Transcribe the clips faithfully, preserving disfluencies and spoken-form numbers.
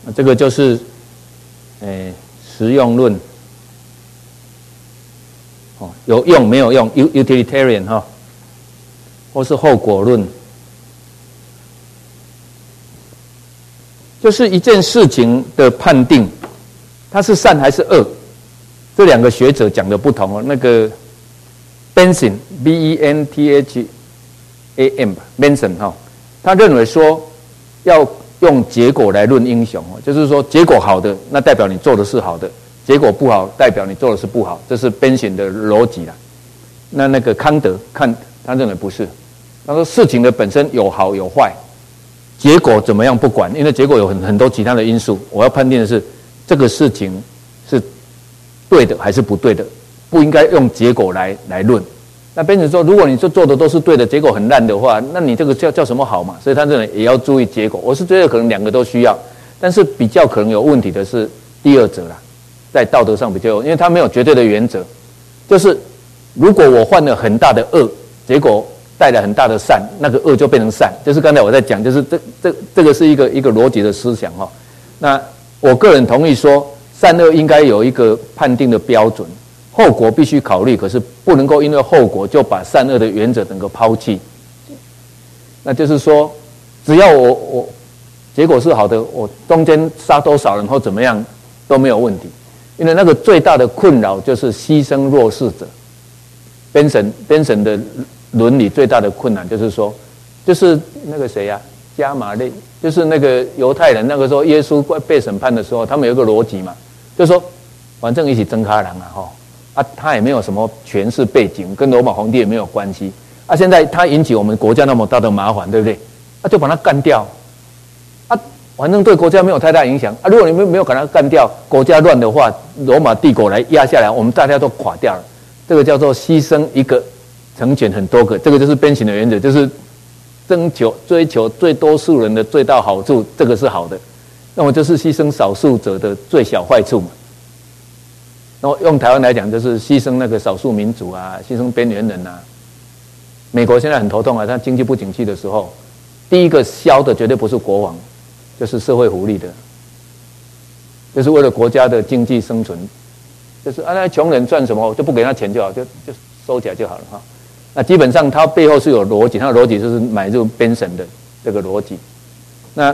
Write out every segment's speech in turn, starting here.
这个就是诶实用论，哦，有用没有用 utilitarian 哈、哦，或是后果论，就是一件事情的判定，它是善还是恶，这两个学者讲的不同哦。那个 Benson B E N T H A M Benson 哈、哦，他认为说要用结果来论英雄哦，就是说结果好的，那代表你做的是好的；结果不好，代表你做的是不好。这是 Benson 的逻辑啦。那那个康德看他认为不是，他说事情的本身有好有坏，结果怎么样不管，因为结果有很很多其他的因素。我要判定的是这个事情是对的还是不对的，不应该用结果来来论。那变成说，如果你做的都是对的，结果很烂的话，那你这个叫叫什么好嘛？所以他认为也要注意结果。我是觉得可能两个都需要，但是比较可能有问题的是第二者啦，在道德上比较有，因为他没有绝对的原则，就是如果我犯了很大的恶，结果带来很大的善，那个恶就变成善。就是刚才我在讲，就是这这这个是一个一个逻辑的思想哈。那我个人同意说，善恶应该有一个判定的标准。后果必须考虑，可是不能够因为后果就把善恶的原则整个抛弃。那就是说，只要我我结果是好的，我中间杀多少人或怎么样都没有问题，因为那个最大的困扰就是牺牲弱势者。Benson Benson 的伦理最大的困难就是说，就是那个谁呀、啊，加马列，就是那个犹太人那个时候耶稣被审判的时候，他们有一个逻辑嘛，就是说，反正一起争咖人啊，哈。啊，他也没有什么权势背景，跟罗马皇帝也没有关系。啊，现在他引起我们国家那么大的麻烦，对不对？啊，就把他干掉。啊，反正对国家没有太大影响。啊，如果你们没有把他干掉，国家乱的话，罗马帝国来压下来，我们大家都垮掉了。这个叫做牺牲一个，成全很多个。这个就是边形的原则，就是征求追求最多数人的最大好处，这个是好的。那么就是牺牲少数者的最小坏处嘛。然后用台湾来讲，就是牺牲那个少数民族啊，牺牲边缘人啊。美国现在很头痛啊，它经济不景气的时候，第一个消的绝对不是国王，就是社会福利的，就是为了国家的经济生存，就是啊，那穷人赚什么就不给他钱就好，就就收起来就好了哈。那基本上它背后是有逻辑，它的逻辑就是买入边省的这个逻辑。那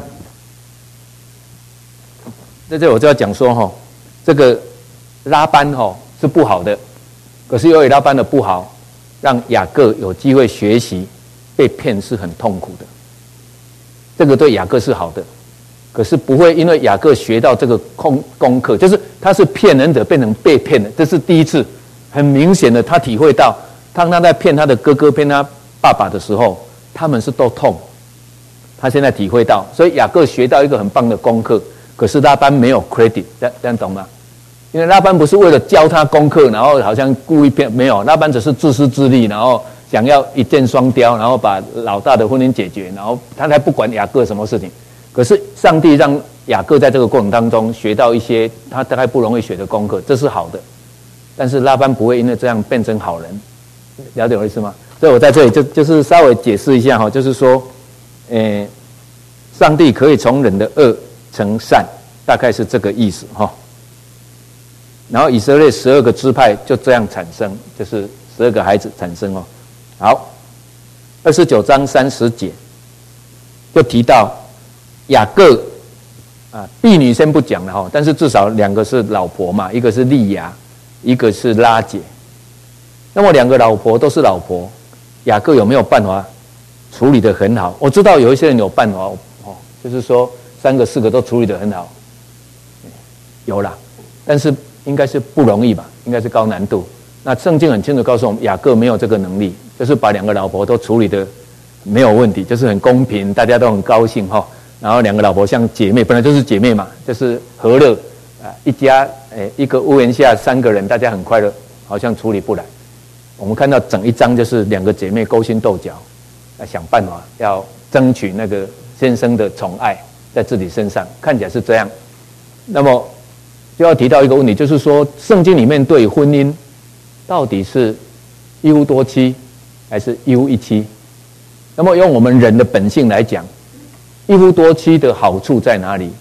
在这我就要讲说哈，这个。拉班哦是不好的，可是由于拉班的不好，让雅各有机会学习，被骗是很痛苦的。这个对雅各是好的，可是不会因为雅各学到这个功功课，就是他是骗人者变成被骗的，这是第一次，很明显的他体会到，当他在骗他的哥哥、骗他爸爸的时候，他们是都痛，他现在体会到，所以雅各学到一个很棒的功课，可是拉班没有 credit， 这样这样懂吗？因为拉班不是为了教他功课，然后好像故意骗，没有，拉班只是自私自利，然后想要一箭双雕，然后把老大的婚姻解决，然后他才不管雅各什么事情。可是上帝让雅各在这个过程当中学到一些他大概不容易学的功课，这是好的。但是拉班不会因为这样变成好人，了解我意思吗？所以我在这里就就是稍微解释一下哈，就是说，呃，上帝可以从人的恶成善，大概是这个意思哈。然后以色列十二个支派就这样产生，就是十二个孩子产生哦。好，二十九章三十节就提到雅各啊，婢女先不讲了哈，但是至少两个是老婆嘛，一个是利亚，一个是拉结。那么两个老婆都是老婆，雅各有没有办法处理得很好？我知道有一些人有办法哦，就是说三个四个都处理得很好，有啦，但是应该是不容易吧，应该是高难度。那圣经很清楚告诉我们，雅各没有这个能力，就是把两个老婆都处理得没有问题，就是很公平，大家都很高兴哈。然后两个老婆像姐妹，本来就是姐妹嘛，就是和乐啊，一家诶一个屋檐下三个人，大家很快乐，好像处理不来。我们看到整一章就是两个姐妹勾心斗角，来想办法要争取那个先生的宠爱在自己身上，看起来是这样。那么就要提到一个问题，就是说圣经里面对婚姻到底是一夫多妻还是一夫一妻？那么用我们人的本性来讲，一夫多妻的好处在哪里？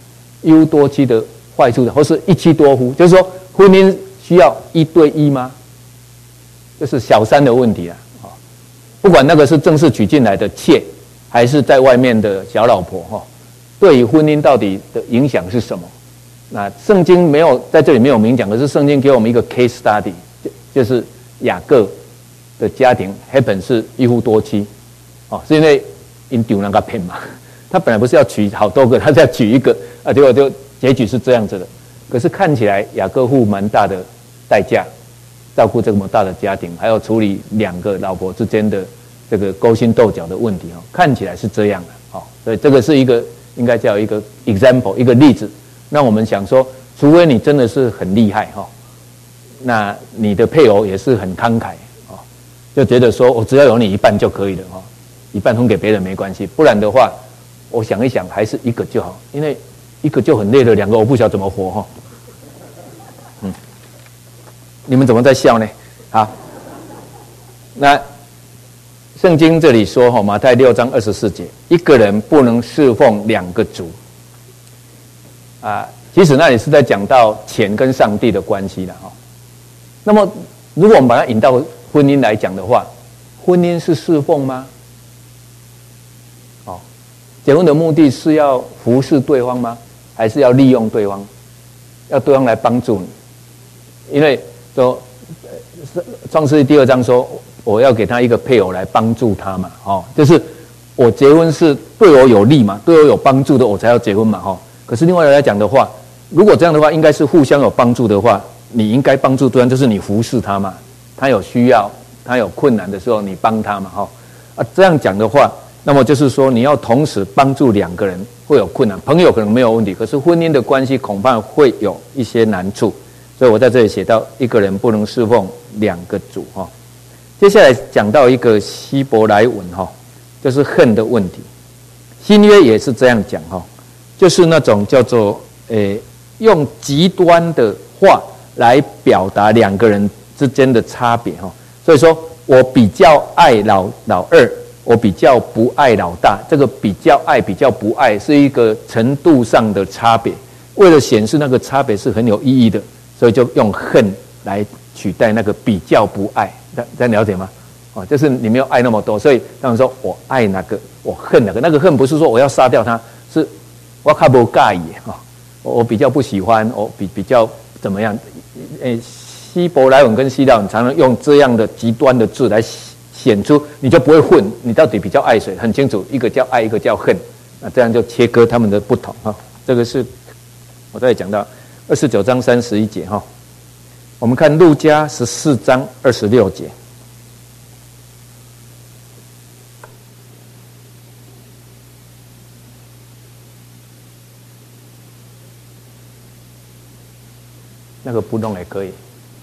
一夫多妻的坏处，或是一妻多夫，就是说婚姻需要一对一吗？就是小三的问题啊。不管那个是正式娶进来的妾，还是在外面的小老婆哈，对于婚姻到底的影响是什么？那圣经没有在这里没有明讲，可是圣经给我们一个 case study， 就就是雅各的家庭 happen 是一夫多妻，哦，是因为因丢那个骗嘛，他本来不是要娶好多个，他是要娶一个啊，结果就结局是这样子的。可是看起来雅各付蛮大的代价。照顾这么大的家庭，还要处理两个老婆之间的这个勾心斗角的问题，看起来是这样的，所以这个是一个应该叫一个 example， 一个例子，让我们想说，除非你真的是很厉害，那你的配偶也是很慷慨，就觉得说我只要有你一半就可以了，一半分给别人没关系，不然的话，我想一想还是一个就好，因为一个就很累了，两个我不晓得怎么活。你们怎么在笑呢？好，那圣经这里说，马太六章二十四节，一个人不能侍奉两个主啊。其实那里是在讲到钱跟上帝的关系了。那么，如果我们把它引到婚姻来讲的话，婚姻是侍奉吗？哦，结婚的目的是要服侍对方吗？还是要利用对方？要对方来帮助你？因为说，创世记第二章说，我要给他一个配偶来帮助他嘛，哦，就是我结婚是对我有利嘛，对我有帮助的，我才要结婚嘛，哦。可是另外来讲的话，如果这样的话，应该是互相有帮助的话，你应该帮助对方，就是你服侍他嘛，他有需要，他有困难的时候，你帮他嘛，哈、哦。啊，这样讲的话，那么就是说，你要同时帮助两个人会有困难，朋友可能没有问题，可是婚姻的关系恐怕会有一些难处。所以我在这里写到，一个人不能侍奉两个主哈。接下来讲到一个希伯来文哈，就是恨的问题。新约也是这样讲哈，就是那种叫做诶，用极端的话来表达两个人之间的差别哈。所以说我比较爱老老二，我比较不爱老大。这个比较爱比较不爱是一个程度上的差别，为了显示那个差别是很有意义的。所以就用恨来取代那个比较不爱，这样了解吗？哦，就是你没有爱那么多，所以他们说我爱哪个，我恨哪个。那个恨不是说我要杀掉他，是我较不介意哈，我比较不喜欢，我比比较怎么样？诶，希伯来文跟希腊文常常用这样的极端的字来显出，你就不会混，你到底比较爱谁？很清楚，一个叫爱，一个叫恨，那这样就切割他们的不同哈。这个是我在讲到。二十九章三十一节哈，我们看路加十四章二十六节。那个不弄也可以。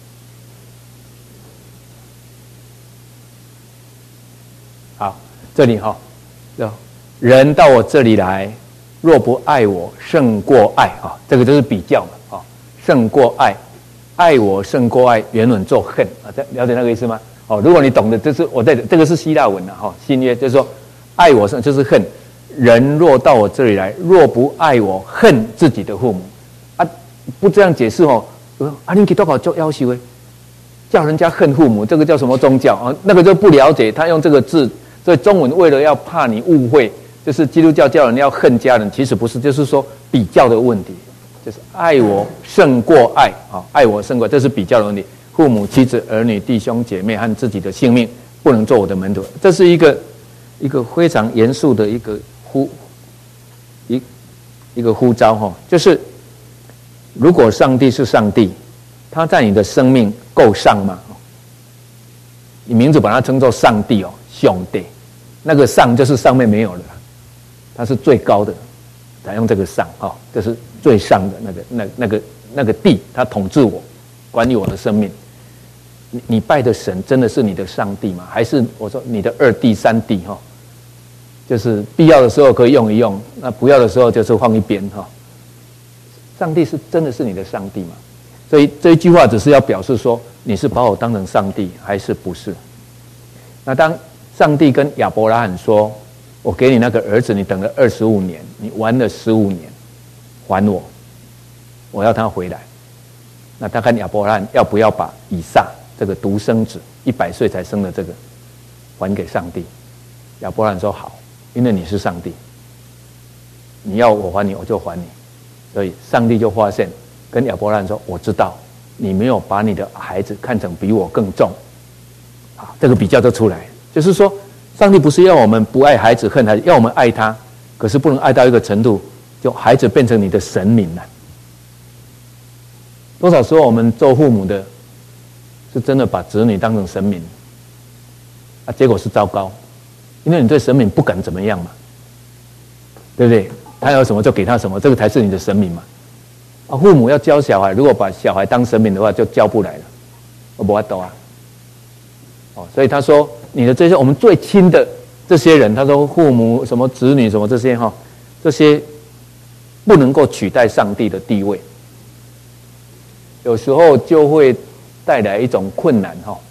好，这里哈，人到我这里来，若不爱我，胜过爱啊，这个就是比较嘛。胜过爱，爱我胜过爱，原文做恨啊，了解那个意思吗？哦，如果你懂得，这是我在这个是希腊文啊，哈，新约就是说，爱我胜就是恨，人若到我这里来，若不爱我，恨自己的父母啊，不这样解释哦，啊，你给多少做要求诶，叫人家恨父母，这个叫什么宗教啊？那个就不了解，他用这个字，所以中文为了要怕你误会，就是基督教叫人要恨家人，其实不是，就是说比较的问题。就是爱我胜过爱啊，爱我胜过，这是比较的问题。父母、妻子、儿女、弟兄姐妹和自己的性命，不能做我的门徒。这是一个一个非常严肃的一个呼一一个呼召哈，就是如果上帝是上帝，他在你的生命够上吗？你名字把它称作上帝哦，兄弟，那个上就是上面没有了，他是最高的，采用这个上哈，这是。最上的那个、那、那个、那个地，他统治我，管理我的生命。你你拜的神真的是你的上帝吗？还是我说你的二弟、三弟哈？就是必要的时候可以用一用，那不要的时候就是放一边哈。上帝是真的是你的上帝吗？所以这一句话只是要表示说，你是把我当成上帝还是不是？那当上帝跟亚伯拉罕说：“我给你那个儿子，你等了二十五年，你玩了十五年。” 还我，我要他回来。那他看亚伯拉罕要不要把以撒这个独生子一百岁才生的这个还给上帝？亚伯拉罕说好，因为你是上帝，你要我还你，我就还你。所以上帝就发现，跟亚伯拉罕说：“我知道你没有把你的孩子看成比我更重。”啊，这个比较就出来，就是说，上帝不是要我们不爱孩子、恨孩子，要我们爱他，可是不能爱到一个程度，就孩子变成你的神明了。多少时候我们做父母的，是真的把子女当成神明，啊，结果是糟糕，因为你对神明不敢怎么样嘛，对不对？他有什么就给他什么，这个才是你的神明嘛。啊，父母要教小孩，如果把小孩当神明的话，就教不来了，我不懂啊。哦，所以他说，你的这些我们最亲的这些人，他说父母、什么子女、什么这些哈，这些不能够取代上帝的地位，有时候就会带来一种困难哈。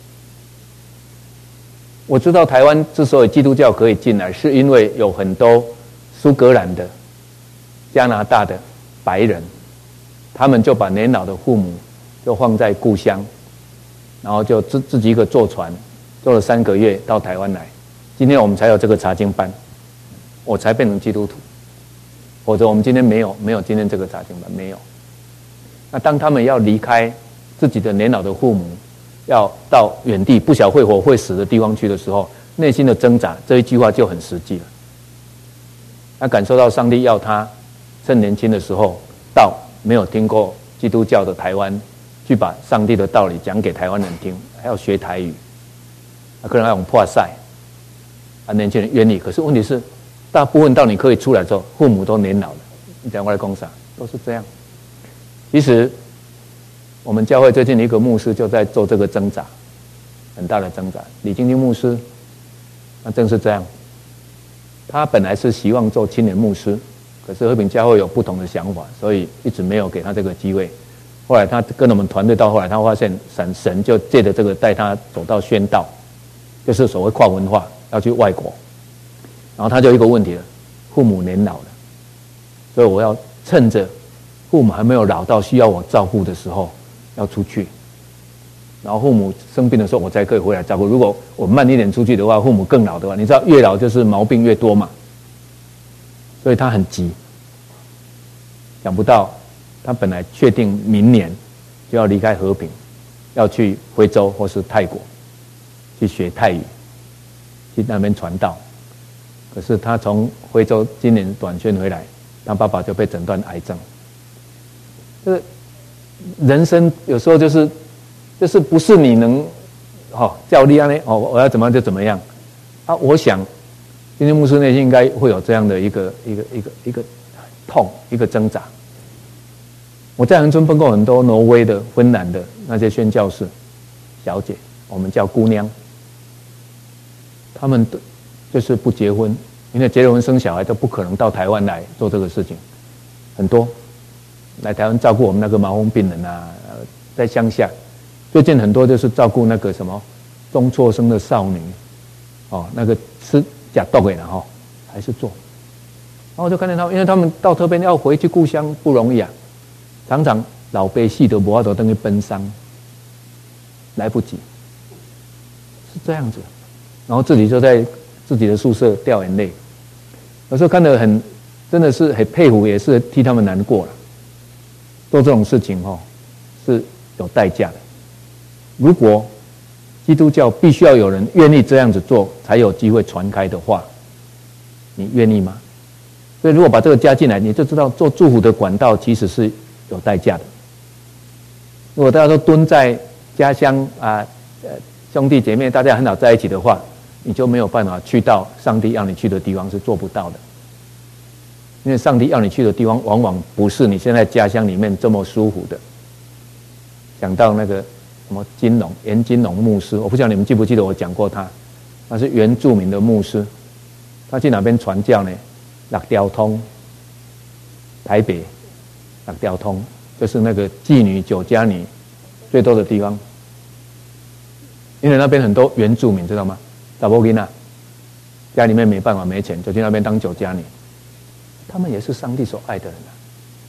我知道台湾之所以基督教可以进来，是因为有很多苏格兰的、加拿大的白人，他们就把年老的父母就放在故乡，然后就自自己一个坐船，坐了三个月到台湾来。今天我们才有这个查经班，我才变成基督徒，否则我们今天没有没有今天这个查经班，没有。那当他们要离开自己的年老的父母，要到远地不晓会活会死的地方去的时候，内心的挣扎，这一句话就很实际了。他感受到上帝要他趁年轻的时候到没有听过基督教的台湾，去把上帝的道理讲给台湾人听，还要学台语，啊，可能还有破赛，啊，年轻人愿意。可是问题是，大部分到你可以出来之后，父母都年老了，你讲过来公啥都是这样。其实我们教会最近一个牧师就在做这个挣扎，很大的挣扎。李金金牧师，那正是这样。他本来是希望做青年牧师，可是和平教会有不同的想法，所以一直没有给他这个机会。后来他跟我们团队到后来，他发现神神就借着这个带他走到宣道，就是所谓跨文化要去外国，然后他就有一个问题了：父母年老了，所以我要趁着父母还没有老到需要我照顾的时候要出去，然后父母生病的时候我才可以回来照顾。如果我慢一点出去的话，父母更老的话，你知道越老就是毛病越多嘛，所以他很急。想不到他本来确定明年就要离开和平，要去徽州或是泰国去学泰语，去那边传道。可是他从徽州今年短宣回来，他爸爸就被诊断癌症。这个人生有时候就是就是不是你能哦叫力量呢哦我要怎么样就怎么样啊！我想今天牧师内心应该会有这样的一个一个一个一个痛一个挣扎。我在恒春碰过很多挪威的、芬兰的那些宣教士小姐，我们叫姑娘，他们就是不结婚，因为结了婚生小孩都不可能到台湾来做这个事情，很多来台湾照顾我们那个麻风病人啊，在乡下，最近很多就是照顾那个什么中辍生的少女，哦，那个吃假豆给了哈，还是做，然后我就看见他们，因为他们到这边要回去故乡不容易啊。常常老辈戏都无法度等于奔丧，来不及，是这样子。然后自己就在自己的宿舍掉眼泪，有时候看得很，真的是很佩服，也是替他们难过了。做这种事情哦，是有代价的。如果基督教必须要有人愿意这样子做，才有机会传开的话，你愿意吗？所以如果把这个加进来，你就知道做祝福的管道其实是有代价的。如果大家都蹲在家乡啊，呃，兄弟姐妹大家很好在一起的话，你就没有办法去到上帝要你去的地方，是做不到的。因为上帝要你去的地方，往往不是你现在家乡里面这么舒服的。讲到那个什么金龙严金龙牧师，我不知道你们记不记得我讲过他，他是原住民的牧师，他去哪边传教呢？六条通，台北。六条通就是那个妓女、酒家女最多的地方，因为那边很多原住民，知道吗？查某囡仔家里面没办法没钱，就去那边当酒家女。他们也是上帝所爱的人啊。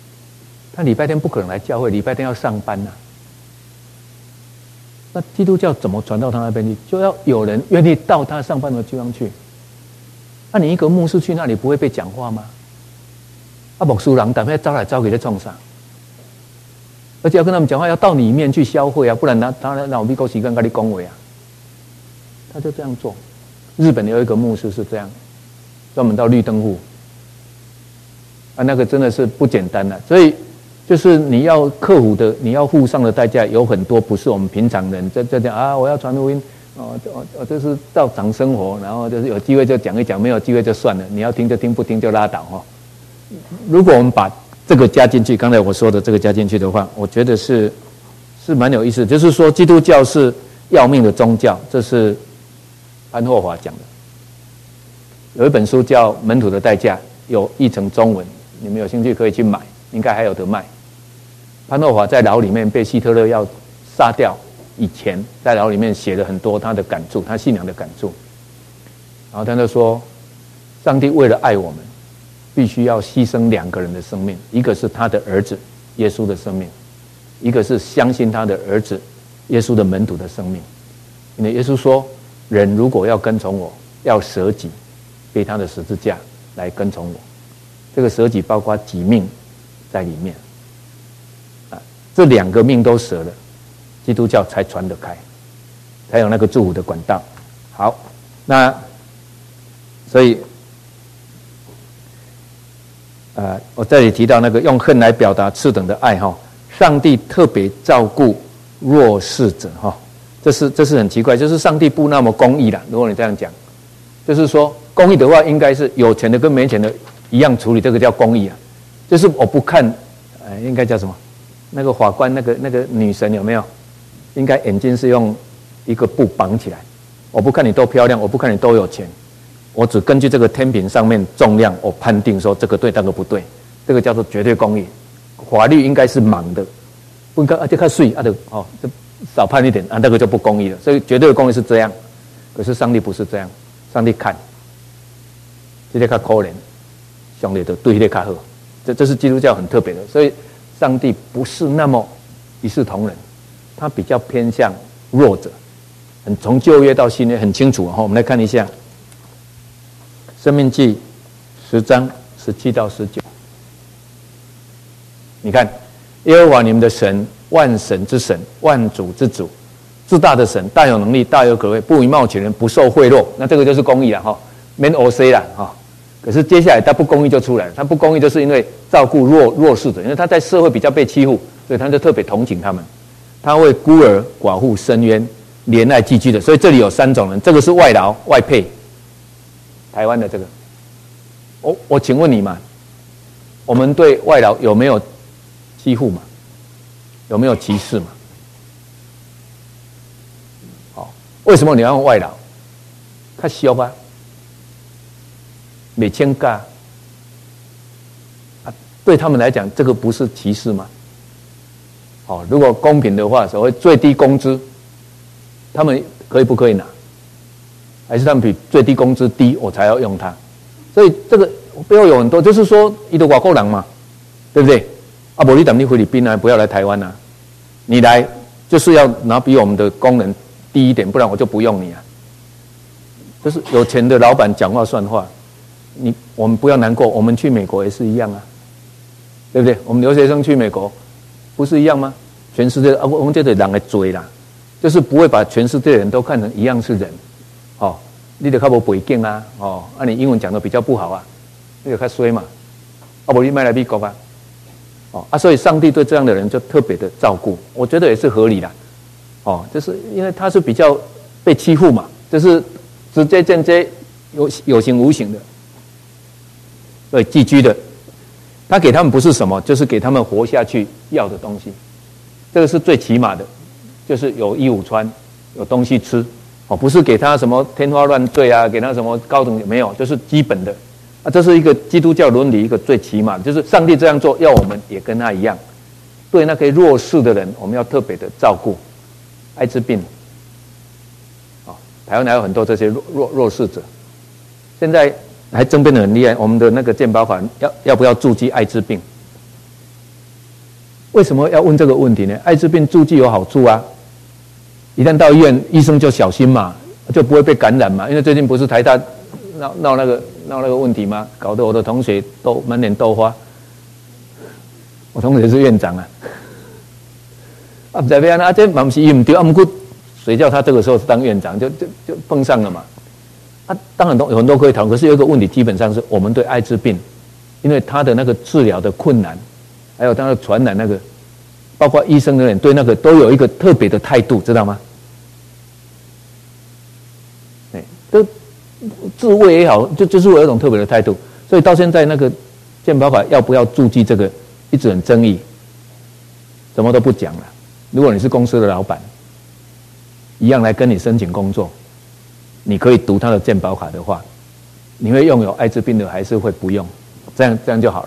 他礼拜天不可能来教会，礼拜天要上班呐、啊。那基督教怎么传到他那边去？就要有人愿意到他上班的地方去。那、啊、你一个牧师去那里不会被讲话吗？啊，牧师人但要招来招去在创啥？而且要跟他们讲话，要到里面去消会啊，不然他他让我美国时间跟你恭维啊。他就这样做。日本有一个牧师是这样，专门到绿灯户啊，那个真的是不简单的、啊。所以就是你要克服的，你要付上的代价有很多，不是我们平常人在在讲啊，我要传福音哦，哦，这是照常生活，然后就是有机会就讲一讲，没有机会就算了，你要听就听，不听就拉倒哈、哦。如果我们把这个加进去，刚才我说的这个加进去的话，我觉得是是蛮有意思。就是说，基督教是要命的宗教，这是潘霍华讲的。有一本书叫《门徒的代价》，有译成中文，你们有兴趣可以去买，应该还有得卖。潘霍华在牢里面被希特勒要杀掉以前，在牢里面写了很多他的感触，他信仰的感触。然后他就说，上帝为了爱我们，必须要牺牲两个人的生命，一个是他的儿子耶稣的生命，一个是相信他的儿子耶稣的门徒的生命。因为耶稣说，人如果要跟从我，要舍己，背他的十字架来跟从我。这个舍己包括己命在里面啊，这两个命都舍了，基督教才传得开，才有那个祝福的管道。好，那所以呃，我这里提到那个用恨来表达次等的爱哈，上帝特别照顾弱势者哈，这是这是很奇怪，就是上帝不那么公义啦。如果你这样讲，就是说公义的话，应该是有钱的跟没钱的一样处理，这个叫公义啊。就是我不看，呃，应该叫什么？那个法官，那个那个女神有没有？应该眼睛是用一个布绑起来。我不看你多漂亮，我不看你多有钱。我只根据这个天平上面重量，我判定说这个对，那个不对，这个叫做绝对公义。法律应该是盲的，不应该啊，就看税啊的哦，就少判一点啊，那个就不公义了。所以绝对的公义是这样，可是上帝不是这样，上帝看，这个较可怜，上帝就对这个较好，这这是基督教很特别的，所以上帝不是那么一视同仁，他比较偏向弱者，很从旧约到新约很清楚哈。我们来看一下。申命记十章十七到十九，你看，耶和华你们的神，万神之神，万主之主，至大的神，大有能力，大有可畏，不以貌取人，不受贿赂。那这个就是公义了哈，免 O C 啦哈。可是接下来他不公义就出来了，他不公义就是因为照顾弱弱势者，因为他在社会比较被欺负，所以他就特别同情他们。他为孤儿寡妇伸冤，怜爱寄居的。所以这里有三种人，这个是外劳外配。台湾的这个，我我请问你嘛，我们对外劳有没有欺负嘛？有没有歧视嘛？好，为什么你要用外劳？较俗啊，没签价啊，对他们来讲，这个不是歧视吗？好，如果公平的话，所谓最低工资，他们可以不可以拿？还是他们比最低工资低，我才要用它。所以这个背后有很多，就是说，伊的外国人嘛，对不对？啊，不，你等你菲律宾啊，不要来台湾啊，你来就是要拿比我们的工人低一点，不然我就不用你啊。就是有钱的老板讲话算话，你我们不要难过，我们去美国也是一样啊，对不对？我们留学生去美国不是一样吗？全世界啊，我们这里人来追啦，就是不会把全世界的人都看成一样是人。哦，你就较无背景啊，哦，啊你英文讲的比较不好啊，你就较衰嘛，啊不你卖来美国啊，哦啊，所以上帝对这样的人就特别的照顾，我觉得也是合理的，哦，就是因为他是比较被欺负嘛，就是直接间接有有形无形的，所以寄居的，他给他们不是什么，就是给他们活下去要的东西，这个是最起码的，就是有衣服穿，有东西吃。哦，不是给他什么天花乱坠啊，给他什么高等没有，就是基本的啊，这是一个基督教伦理一个最起码的，就是上帝这样做，要我们也跟他一样，对那个弱势的人，我们要特别的照顾，艾滋病，啊、哦，台湾还有很多这些弱弱弱势者，现在还争辩得很厉害，我们的那个健保法要要不要注记艾滋病？ 为什么要问这个问题呢？艾滋病注剂有好处啊，一旦到医院，医生就小心嘛，就不会被感染嘛。因为最近不是台大闹闹那个闹那个问题吗？搞得我的同学都满脸豆花。我同学是院长啊，啊不知道啊，这嘛不是伊唔对，啊不过谁叫他这个时候是当院长，就就就碰上了嘛。啊，当然有很多可以讨论，可是有一个问题，基本上是我们对艾滋病，因为他的那个治疗的困难。还有它的传染那个，包括医生的人对那个都有一个特别的态度，知道吗？哎，都自卫也好，就就是有一种特别的态度。所以到现在那个健保卡要不要注记这个，一直很争议，什么都不讲了。如果你是公司的老板，一样来跟你申请工作，你可以读他的健保卡的话，你会拥有艾滋病的还是会不用？这样这样就好了。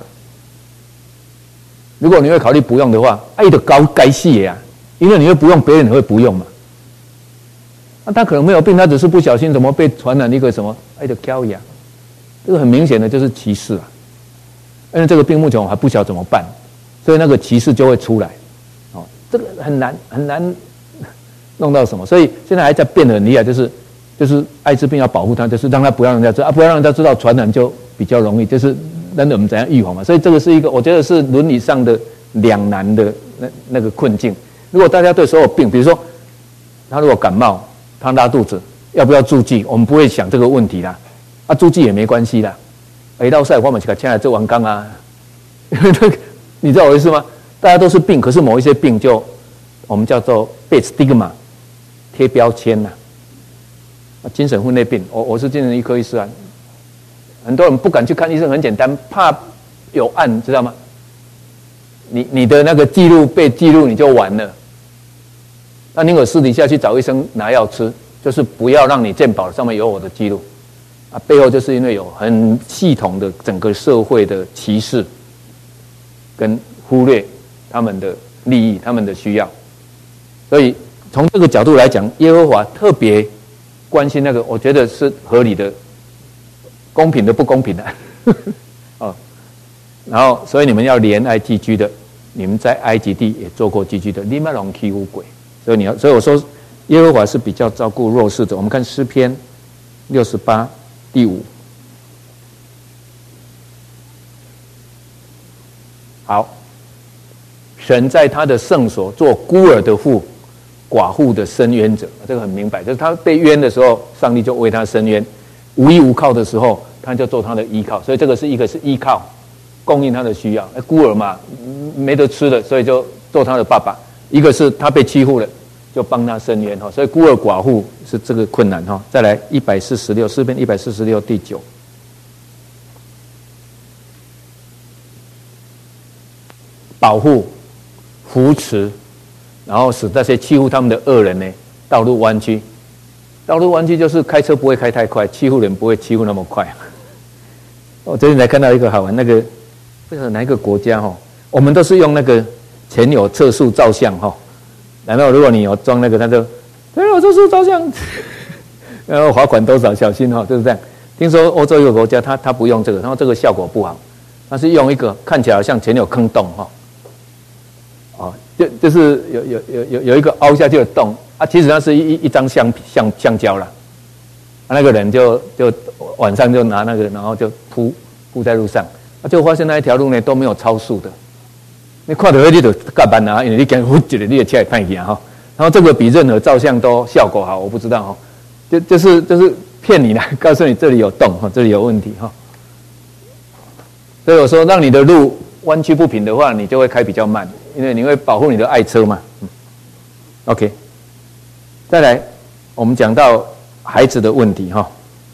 如果你会考虑不用的话，爱的高该系呀，因为你会不用，别人也会不用嘛。那、啊、他可能没有病，他只是不小心怎么被传染一个什么爱的高呀，这个很明显的就是歧视啊。因为这个病目前我还不晓得怎么办，所以那个歧视就会出来。哦，这个很难很难弄到什么，所以现在还在变得很厉害，就是就是艾滋病要保护他，就是让他不让人家知道啊，不要让人家知道传染就比较容易，就是。那我们怎样预防嘛？所以这个是一个，我觉得是伦理上的两难的那那个困境。如果大家对所有病，比如说他如果感冒，他拉肚子，要不要注剂？我们不会想这个问题啦。啊，注剂也没关系啦。哎，到赛我们去看，现在做完刚啊，你知道我意思吗？大家都是病，可是某一些病就我们叫做被 stigma 贴标签呐、啊。精神分裂病，我我是精神医科医师啊。很多人不敢去看医生，很简单，怕有案，知道吗？你你的那个记录被记录，你就完了。那宁可私底下去找医生拿药吃，就是不要让你健保上面有我的记录。啊，背后就是因为有很系统的整个社会的歧视，跟忽略他们的利益、他们的需要。所以从这个角度来讲，耶和华特别关心那个，我觉得是合理的。公平的不公平的哦，然后所以你们要怜爱寄居的，你们在埃及地也做过寄居的，你们拢欺负鬼，所以你要，所以我说耶和华是比较照顾弱势的。我们看诗篇六十八第五，好，神在他的圣所做孤儿的父，寡妇的伸冤者，这个很明白，就是他被冤的时候，上帝就为他伸冤。无依无靠的时候，他就做他的依靠，所以这个是一个是依靠，供应他的需要。孤儿嘛，没得吃的，所以就做他的爸爸。一个是他被欺负了，就帮他伸冤哈。所以孤儿寡妇是这个困难哈。再来一百四十六诗篇一百四十六第九，保护、扶持，然后使那些欺负他们的恶人呢，道路弯曲。道路弯曲就是开车不会开太快，欺负人不会欺负那么快。我最近才看到一个好玩，那个不知道哪一个国家哈，我们都是用那个前有测速照相哈，然后如果你有装那个，他就前有测速照相，然后罚款多少，小心哈，就是这样。听说欧洲一个国家，他他不用这个，然后这个效果不好，他是用一个看起来好像前有坑洞哈，哦，就就是有有有有有一个凹下去的洞。啊，其实那是一一张橡橡橡胶啦，啊，那个人就就晚上就拿那个，然后就铺铺在路上，啊，就发现那一条路呢都没有超速的，你看到你就干班啊，因为你跟呼一个你的车也派去啊哈，然后这个比任何照相都效果好，我不知道哈，就就是就是骗你啦，告诉你这里有洞哈，这里有问题哈，所以我说让你的路弯曲不平的话，你就会开比较慢，因为你会保护你的爱车嘛，嗯 ，OK。再来，我们讲到孩子的问题哈，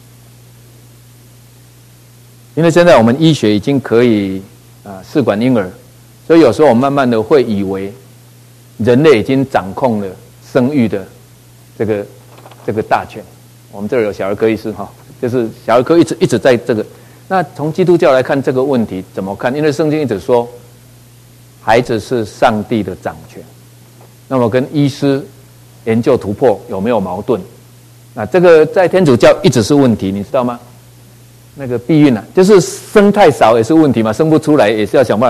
因为现在我们医学已经可以啊试管婴儿，所以有时候我们慢慢的会以为人类已经掌控了生育的这个这个大权。我们这儿有小儿科医师哈，就是小儿科一直一直在这个。那从基督教来看这个问题怎么看？因为圣经一直说，孩子是上帝的掌权，那么跟医师研究突破有没有矛盾？那这个在天主教一直是问题，你知道吗？那个避孕啊，就是生太少也是问题嘛，生不出来也是要想办法。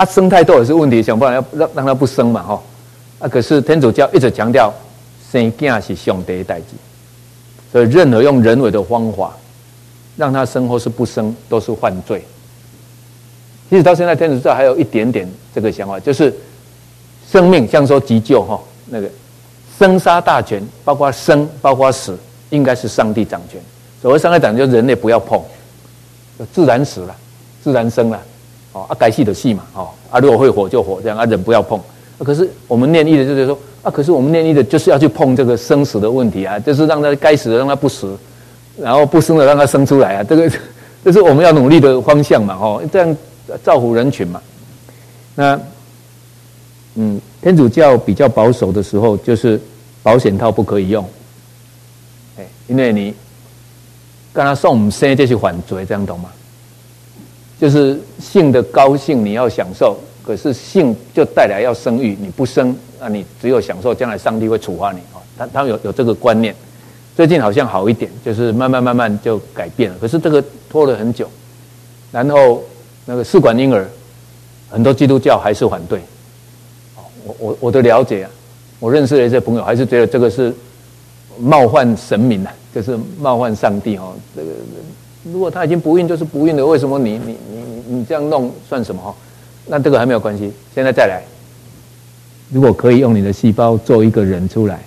啊，生太多也是问题，想办法要让让他不生嘛，哈、哦。啊，可是天主教一直强调生囝是上帝的代志，所以任何用人为的方法让他生或是不生都是犯罪。其实到现在天主教还有一点点这个想法，就是生命像说急救哈、哦，那个生杀大权，包括生包括死，应该是上帝掌权。所谓上帝掌权，就是人类不要碰，自然死了，自然生了，哦啊该死的死嘛，哦啊如果会活就活这样啊，人不要碰。啊、可是我们念义的就是说啊，可是我们念义的就是要去碰这个生死的问题啊，就是让他该死的让他不死，然后不生的让他生出来啊，这个这是我们要努力的方向嘛，哦这样造福人群嘛。那嗯，天主教比较保守的时候，就是保险套不可以用，哎，因为你跟他送我们生这是犯罪，这样懂吗？就是性的高兴你要享受，可是性就带来要生育，你不生，那你只有享受，将来上帝会处罚你哦。他他有有这个观念，最近好像好一点，就是慢慢慢慢就改变了。可是这个拖了很久，然后那个试管婴儿，很多基督教还是反对。我我我的了解啊，我认识的一些朋友还是觉得这个是冒犯神明啊，就是冒犯上帝哦。这个如果他已经不孕就是不孕了，为什么你你你你这样弄算什么哈？那这个还没有关系，现在再来，如果可以用你的细胞做一个人出来，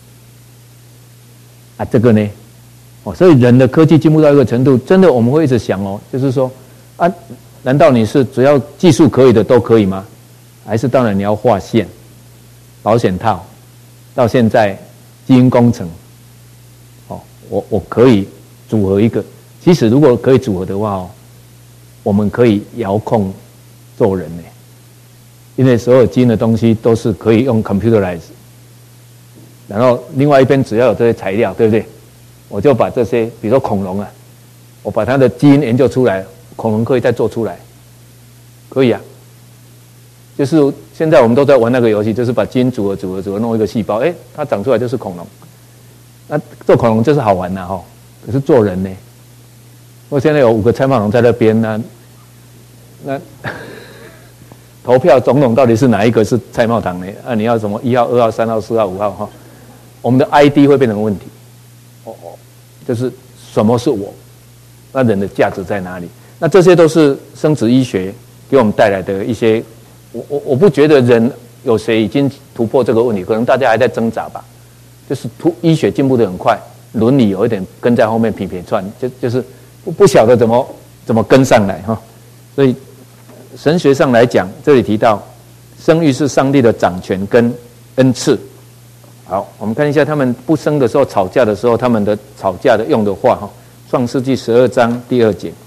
啊，这个呢，哦，所以人的科技进步到一个程度，真的我们会一直想哦，就是说啊，难道你是只要技术可以的都可以吗？还是当然你要划线、保险套，到现在基因工程，哦，我我可以组合一个。其实如果可以组合的话哦，我们可以遥控做人呢，因为所有基因的东西都是可以用 computerize。然后另外一边只要有这些材料，对不对？我就把这些，比如说恐龙啊，我把它的基因研究出来，恐龙可以再做出来，可以啊。就是现在我们都在玩那个游戏，就是把基因组合组合组合弄一个细胞，哎，它长出来就是恐龙。那做恐龙就是好玩呐，哈。可是做人呢？我现在有五个蔡茂龙在那边呢，那投票总统到底是哪一个是蔡茂堂呢？啊，你要什么一号、二号、三号、四号、五号哈？我们的 I D 会变成问题。哦哦，就是什么是我？那人的价值在哪里？那这些都是生殖医学给我们带来的一些。我我我不觉得人有谁已经突破这个问题，可能大家还在挣扎吧。就是突医学进步的很快，伦理有一点跟在后面匹匹串，就就是不不晓得怎么怎么跟上来哈。所以神学上来讲，这里提到生育是上帝的掌权跟恩赐。好，我们看一下他们不生的时候吵架的时候，他们的吵架的用的话哈，《创世纪》十二章第二节。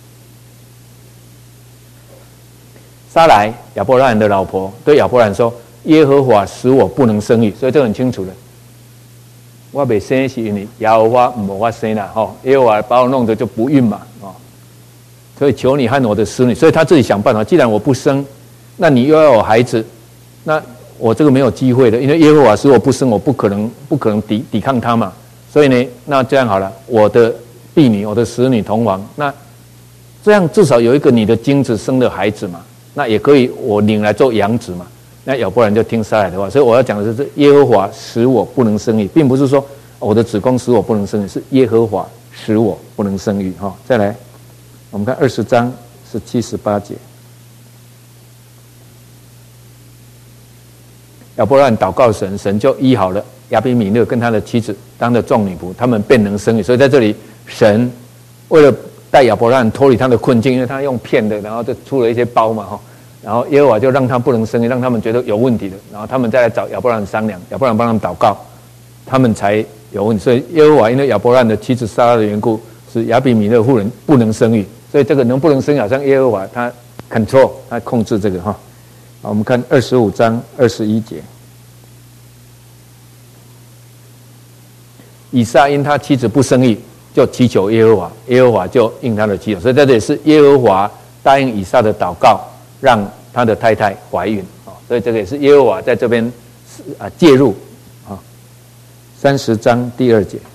撒莱亚伯拉罕的老婆对亚伯兰说：“耶和华使我不能生育。”所以这很清楚的，我没生是因为耶和华没我生啦，吼，耶和华把我弄得就不孕嘛，哦，所以求你和我的使女。所以他自己想办法，既然我不生，那你又要有孩子，那我这个没有机会的，因为耶和华使我不生，我不可能不可能抵抵抗他嘛。所以呢，那这样好了，我的婢女，我的使女同房，那这样至少有一个你的精子生的孩子嘛。那也可以，我领来做养子嘛。那亚伯兰就听撒莱的话，所以我要讲的是，耶和华使我不能生育，并不是说我的子宫使我不能生育，是耶和华使我不能生育。哈，再来，我们看二十章十七、十八节，亚伯兰祷告神，神就医好了亚比米勒跟他的妻子当的众女仆，他们便能生育。所以在这里，神为了带亚伯拉罕脱离他的困境，因为他用骗的，然后就出了一些包嘛，哈，然后耶和华就让他不能生育，让他们觉得有问题的，然后他们再来找亚伯拉罕商量，亚伯拉罕帮他们祷告，他们才有问题。所以耶和华因为亚伯拉罕的妻子撒拉的缘故，使亚比米勒妇人不能生育，所以这个能不能生育，好像耶和华他 control 他控制这个哈。好，我们看二十五章二十一节，以撒因他妻子不生育，就祈求耶和华，耶和华就应他的祈求。所以在这里是耶和华答应以撒的祷告，让他的太太怀孕。所以这个也是耶和华在这边啊介入啊。三十章第二节，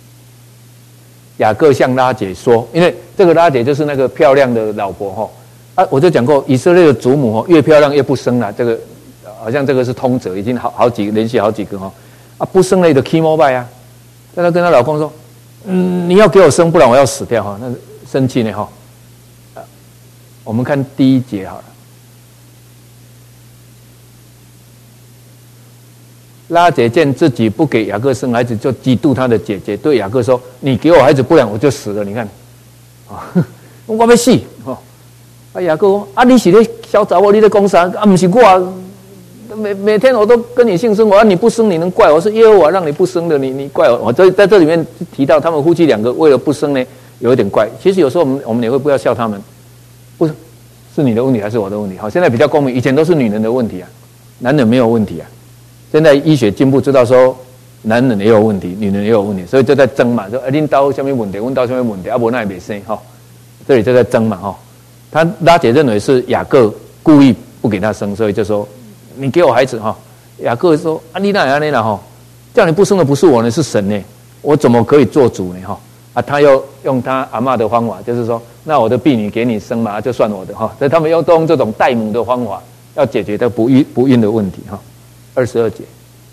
雅各向拉结说，因为这个拉结就是那个漂亮的老婆哈， 啊，我就讲过，以色列的祖母哦，越漂亮越不生了，这个好像这个是通则，已经好好几连续好几个哈、哦，啊不生了的 chemo 拜啊，在那跟她老公说，嗯，你要给我生，不然我要死掉哈，那生气呢哈、啊。我们看第一节好了，拉结见自己不给雅各生孩子，就嫉妒他的姐姐，对雅各说：“你给我孩子，不然我就死了。”你看，啊，我要死哦。啊，雅各说：“啊，你是咧小查某，你咧讲啥？啊，不是我、啊，每每天我都跟你性生活，啊，你不生，你能怪我？是耶和华让你不生的，你你怪我？我在在这里面提到，他们夫妻两个为了不生呢，有一点怪。其实有时候我们我们也会不要笑他们，不是是你的问题还是我的问题？好，现在比较公平，以前都是女人的问题啊，男人没有问题啊。现在医学进步，知道说男人也有问题，女人也有问题，所以就在争嘛，说啊，恁到什么问题，问到什么问题，啊，无那也没生哈，这里就在争嘛哈。他拉结认为是雅各故意不给他生，所以就说你给我孩子哈。雅各说啊，你那样那啦哈，叫你不生的不是我呢，是神呢，我怎么可以做主呢哈？啊，他又用他阿嬷的方法，就是说，那我的婢女给你生嘛，就算我的哈。所以他们用都用这种代母的方法，要解决他不孕不孕的问题哈。二十二节，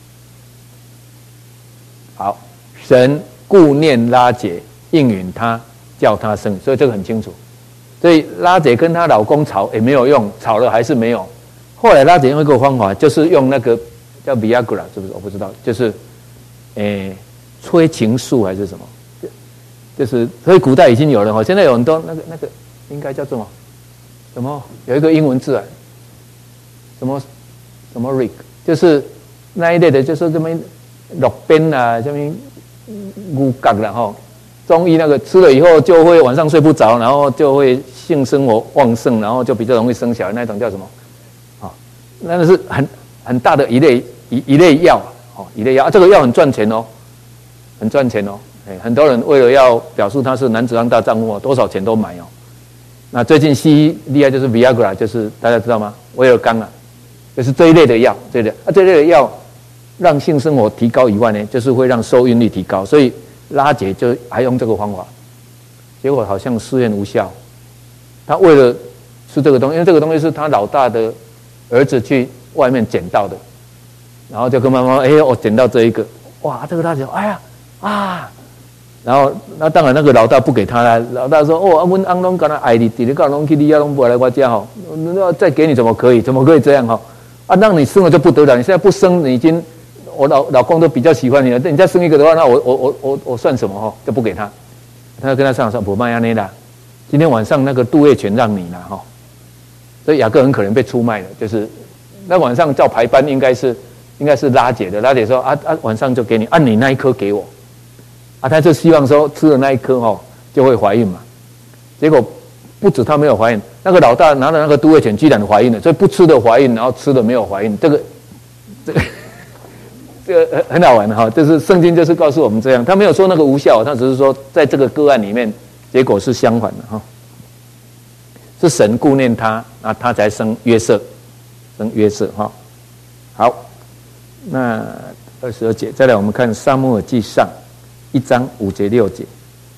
好，神顾念拉结，应允他，叫他生，所以这个很清楚。所以拉结跟她老公吵也没有用，吵了还是没有。后来拉结用一个方法，就是用那个叫 Viagra， 是不是？我不知道，就是诶催情素还是什么？就是所以古代已经有了哈，现在有很多那个那个应该叫做什么？什么有一个英文字啊？什么什么 Rick？就是那一类的，就是这么肉边啊，这么骨骼了哈。中医那个吃了以后就会晚上睡不着，然后就会性生活旺盛，然后就比较容易生小孩，那种叫什么？啊、哦，那是很很大的一类一一类药哦，一类药、啊，这个药很赚钱哦，很赚钱哦。哎，很多人为了要表示他是男子汉大丈夫，多少钱都买哦。那最近西医厉害就是 Viagra， 就是大家知道吗？威尔刚啊。就是这一类的药，这一类啊，这一类的药让性生活提高以外呢，就是会让受孕率提高，所以拉结就还用这个方法，结果好像试验无效。他为了吃这个东西，因为这个东西是他老大的儿子去外面捡到的，然后就跟妈妈说：“哎，我捡到这一个，哇，这个拉结，哎呀啊！”然后那当然那个老大不给他了，老大说：“哦，我翁拢跟他爱你，弟弟搞拢去你家拢不来我家哈，那再给你怎么可以？怎么可以这样哈？”啊，让你生了就不得了，你现在不生，你已经我老老公都比较喜欢你了，你再生一个的话，那我我我我我算什么哈？就不给他，他就跟他商量说不卖安内啦，今天晚上那个杜月全让你了哈，所以雅各很可能被出卖了，就是那晚上照排班应该是应该是拉结的，拉结说啊啊晚上就给你，按、啊、你那一颗给我，啊他就希望说吃了那一颗哈就会怀孕嘛，结果。不止她没有怀孕，那个老大拿了那个杜月犬居然怀孕了，所以不吃的怀孕，然后吃的没有怀孕，这个这个这个很好玩哈，就是圣经就是告诉我们这样，他没有说那个无效，他只是说在这个个案里面，结果是相反的哈，是神顾念他，啊他才生约瑟，生约瑟哈。好，那二十二节，再来我们看撒母耳记上一章五节六节。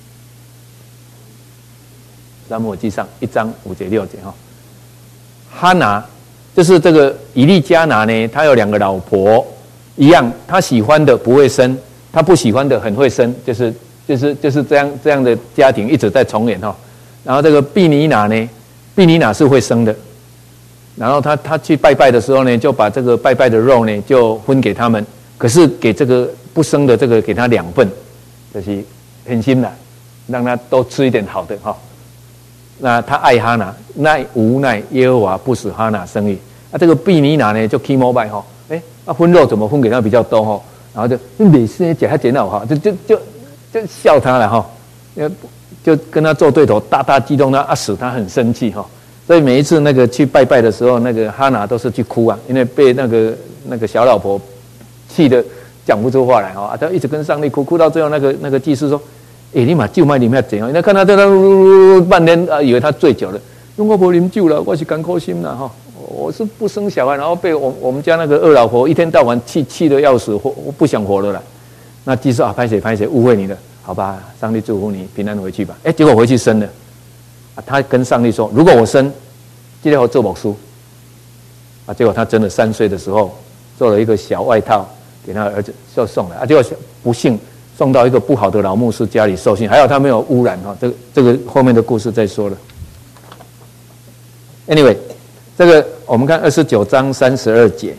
撒母耳记上一章五节六节哈，哈拿就是这个以利加拿呢，他有两个老婆，一样，他喜欢的不会生，他不喜欢的很会生，就是就是就是这样这样的家庭一直在重演哈。然后这个毕尼拿呢，毕尼拿是会生的，然后他他去拜拜的时候呢，就把这个拜拜的肉呢就分给他们，可是给这个不生的这个给他两份，就是狠心的，让他多吃一点好的哈。那他爱哈拿，奈无奈耶和华不使哈拿生育。啊，这个毕尼拿呢就 chemo 拜哈，哎，那分肉怎么分给他比较多哈？然后就每次讲他捡到哈，就就就就笑他了哈，就跟他做对头，大大激动他，啊使他很生气哈。所以每一次那个去拜拜的时候，那个哈拿都是去哭啊，因为被那个那个小老婆气得讲不出话来哈，他一直跟上帝哭，哭到最后那个那个祭司说。哎、欸，你嘛酒卖啉遐济哦！你看他在那半天啊，以为他醉酒了。因为我不啉酒了，我是甘苦心了哈。我是不生小孩，然后被我我们家那个二老婆一天到晚气气得要死，活我不想活了啦。那祭司啊，拍谁拍谁，误会你了，好吧？上帝祝福你平安回去吧。哎、欸，结果回去生了。啊，他跟上帝说，如果我生， 今天我做某书啊，结果他真的三岁的时候做了一个小外套给他儿子就送来啊，结果不幸送到一个不好的老牧师家里受训，还好他没有污染哈，这个这个后面的故事再说了。Anyway， 这个我们看二十九章三十二节，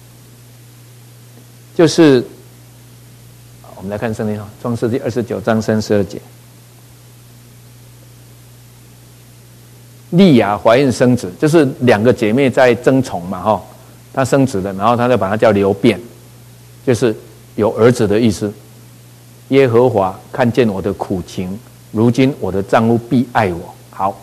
就是我们来看圣经哈，创世纪二十九章三十二节，利亚怀孕生子，就是两个姐妹在争宠嘛哈，她生子了，然后她就把她叫流便，就是有儿子的意思。耶和华看见我的苦情，如今我的丈夫必爱我。好，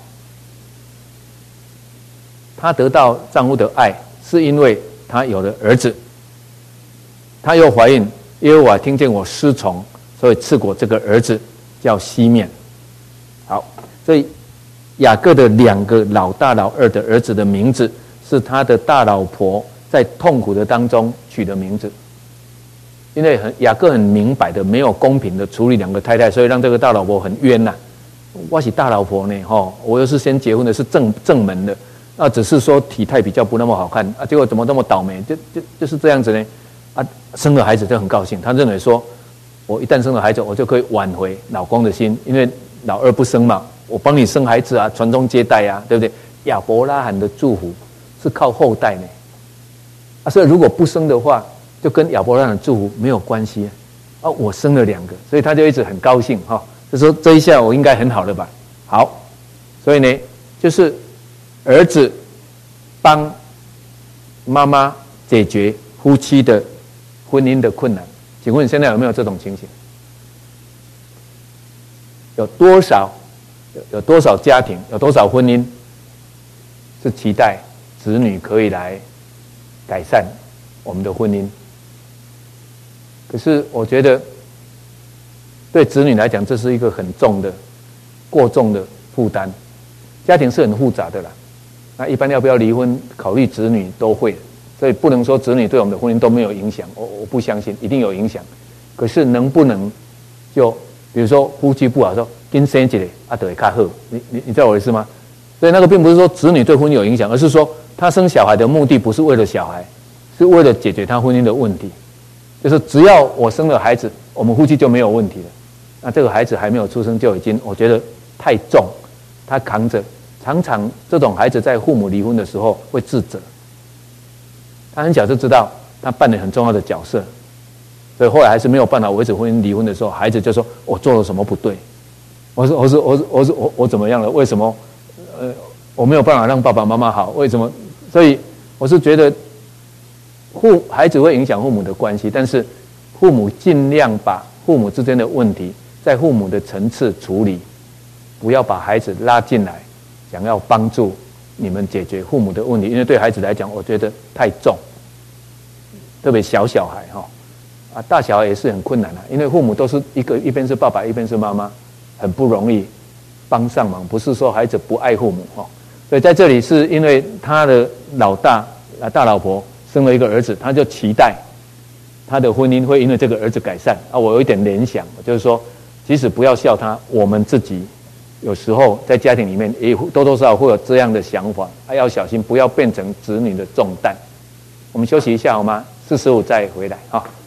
她得到丈夫的爱，是因为她有了儿子，她又怀孕，耶和华听见我失宠，所以赐我这个儿子叫西面。好，所以雅各的两个老大老二的儿子的名字，是他的大老婆在痛苦的当中取的名字。因为很雅各很明白的，没有公平的处理两个太太，所以让这个大老婆很冤呐、啊。我是大老婆呢，吼，我又是先结婚的，是正正门的，那只是说体态比较不那么好看啊，结果怎么那么倒霉？就就就是这样子呢？啊，生了孩子就很高兴，他认为说，我一旦生了孩子，我就可以挽回老公的心，因为老二不生嘛，我帮你生孩子啊，传宗接代啊，对不对？亚伯拉罕的祝福是靠后代呢，啊，所以如果不生的话，就跟亚伯拉罕的祝福没有关系啊！啊我生了两个，所以他就一直很高兴哈、哦，就说这一下我应该很好了吧？好，所以呢，就是儿子帮妈妈解决夫妻的婚姻的困难。请问现在有没有这种情形？有多少有有多少家庭，有多少婚姻是期待子女可以来改善我们的婚姻？可是我觉得，对子女来讲，这是一个很重的、过重的负担。家庭是很复杂的啦，那一般要不要离婚，考虑子女都会，所以不能说子女对我们的婚姻都没有影响。我我不相信，一定有影响。可是能不能就比如说夫妻不好说，跟生一个啊，就会较好。你你你知道我的意思吗？所以那个并不是说子女对婚姻有影响，而是说他生小孩的目的不是为了小孩，是为了解决他婚姻的问题。就是只要我生了孩子，我们夫妻就没有问题了。那这个孩子还没有出生就已经，我觉得太重，他扛着。常常这种孩子在父母离婚的时候会自责，他很小就知道他扮演很重要的角色，所以后来还是没有办法维持婚姻。离婚的时候，孩子就说我做了什么不对，我说我说我说我说我我怎么样了？为什么呃我没有办法让爸爸妈妈好？为什么？所以我是觉得。父孩子会影响父母的关系，但是父母尽量把父母之间的问题在父母的层次处理，不要把孩子拉进来，想要帮助你们解决父母的问题，因为对孩子来讲，我觉得太重，特别小小孩哈啊，大小孩也是很困难的、啊，因为父母都是一个一边是爸爸，一边是妈妈，很不容易帮上忙。不是说孩子不爱父母哈，所以在这里是因为他的老大啊大老婆。生了一个儿子，他就期待他的婚姻会因为这个儿子改善啊。我有一点联想，就是说，即使不要笑他，我们自己有时候在家庭里面也多多少少会有这样的想法，还要小心，不要变成子女的重担。我们休息一下好吗？四十五再回来啊。